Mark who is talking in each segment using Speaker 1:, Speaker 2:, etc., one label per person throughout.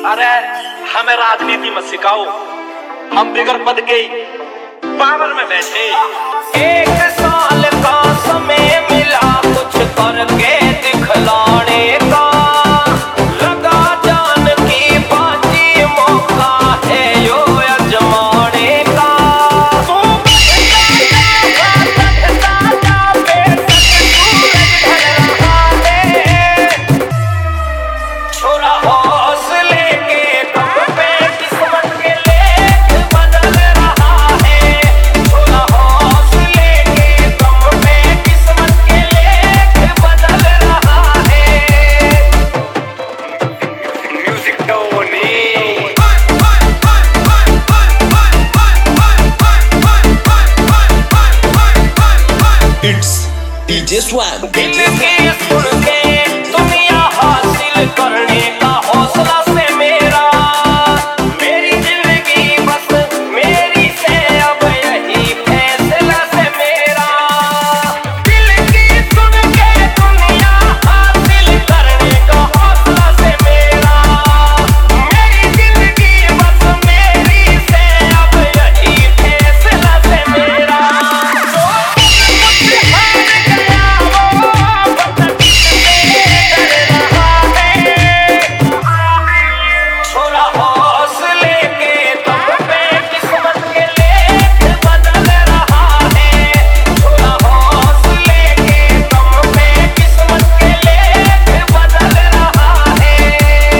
Speaker 1: अरे हमें राजनीति मत सिखाओ, हम बिगर पद के पावर में बैठे।
Speaker 2: एक साल का समय मिला कुछ करके दिखलाने का, लगा जान की बाजी मौका है यो अजमाने का। छोरा हौसले के दम पे किस्मत के लेख बदल रहा है। छोरा हौसले के दम पे किस्मत के लेख बदल रहा है। म्यूजिक टोनी
Speaker 3: It's DJ Swag.
Speaker 2: दिल के सुन के दुनिया हासिल करने का हौसला से मेरा, मेरी जिंदगी बस मेरी से अब यही फैसला से मेरा। दिल की सुन के दुनिया हासिल करने का हौसला से मेरा, मेरी जिंदगी बस मेरी से अब यही फैसला से मेरा। छोरा हौसले के दम पे किस्मत के लेख बदल रहा है। छोरा हौसले के दम पे किस्मत के लेख बदल रहा है।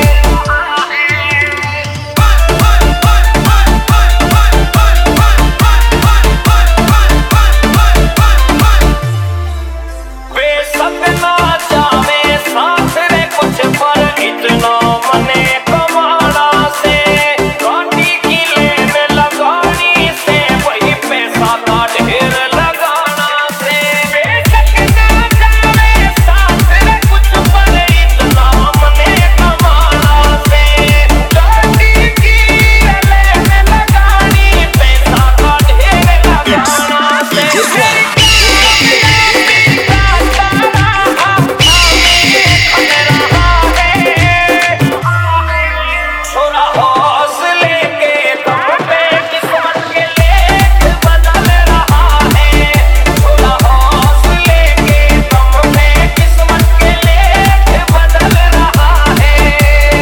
Speaker 2: बेशक ना जावे साथ रे कुछ पर इतना मने कमाना से, रोटी की लेन लगानी से वही पैसा का ढेर लगाना से। बेशक ना जावे साथ रे कुछ पर इतना मने कमाना से, रोटी की लेन लगानी पैसा का ढेर लगाना से। छोरा हौसले के दम पे किस्मत के लेख बदल रहा है। छोरा हौसले के दम पे किस्मत के लेख बदल रहा है।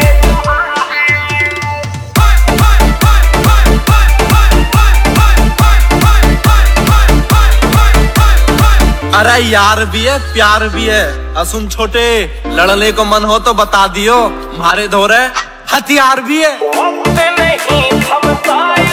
Speaker 3: अरे यार भी है, प्यार भी है। असुन छोटे, लड़ने को मन हो तो बता दियो, मारे धोरे हथियार भी है।
Speaker 2: वक्त नहीं थमता